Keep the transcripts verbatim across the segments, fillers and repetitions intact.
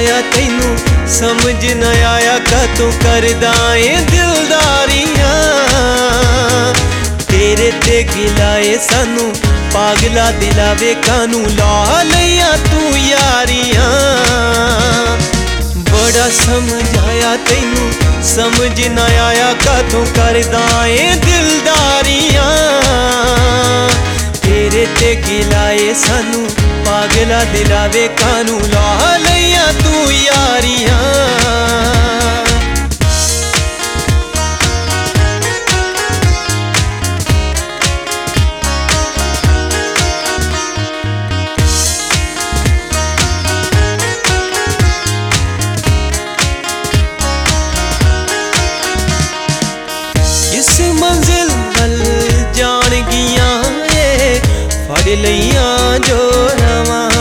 जाया तैनू समझ न आया कातों करदा ए दिलदारियां तेरे ते गिलाए सानू पागला दिलावे कानू ला लिया तू यारियां बड़ा समझाया तैनू समझ न आया कातों करदा ए दिलदारियां तेरे ते गिलाए सानू पागला दिलावे कानू ला लिया तू यारियां इस मंजिल वल जान गियां फड़ लियां जो रवां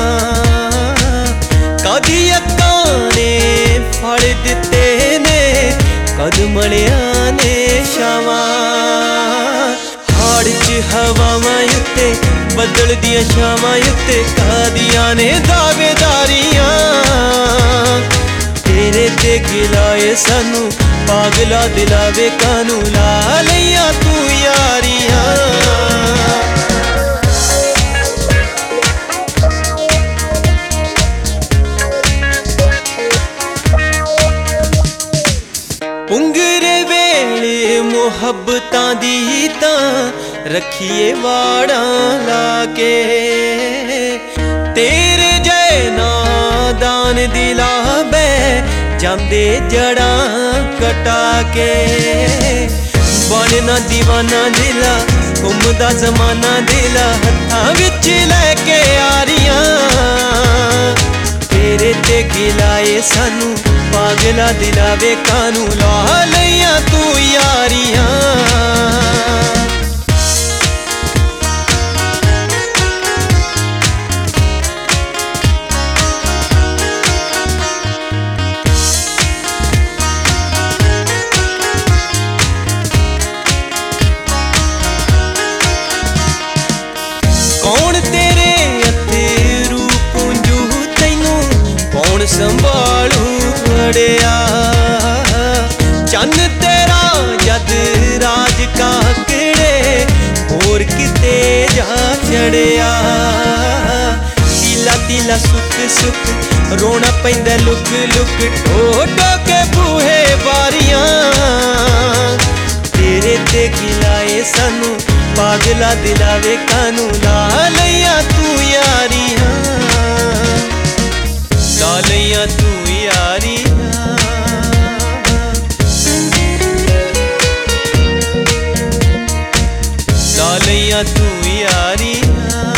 कदी अक्कां ने फड़ दिते ने कद मलिया ने छावां हाड़ च हवावां उत्ते बदल दियां छावां उत्ते कादियां ने दावेदारियां तेरे ते गिलाए सानू पागला दिलावे कानू ला लिया तू यारियां पुंगरे वेले मुहब्बतां दी तां रखिए वाड़ा लाके तेरे जय नादान दिला बै जांदे जड़ा कटा के बनना दीवाना दिला घूमदा जमाना दिला हत्थां विच लैके यारियां तेरे ते गिलाए सानू पागला दिलावे कानू ला लिया तू यारियां कौन तेरे अथरू पुंजू तैनू कौन संभालू बड़िया चन्न तेरा जद राज काकड़े होर किते जा चढ़िया तीला तीला सुख सुख रोना पैंदा लुक लुक टोटो के बूहे बारियां तेरे ते गिलाए सानू पागला दिलावे कानू ला लिया तू यारियां ला लिया तू यारियां ला लिया तू यारियां।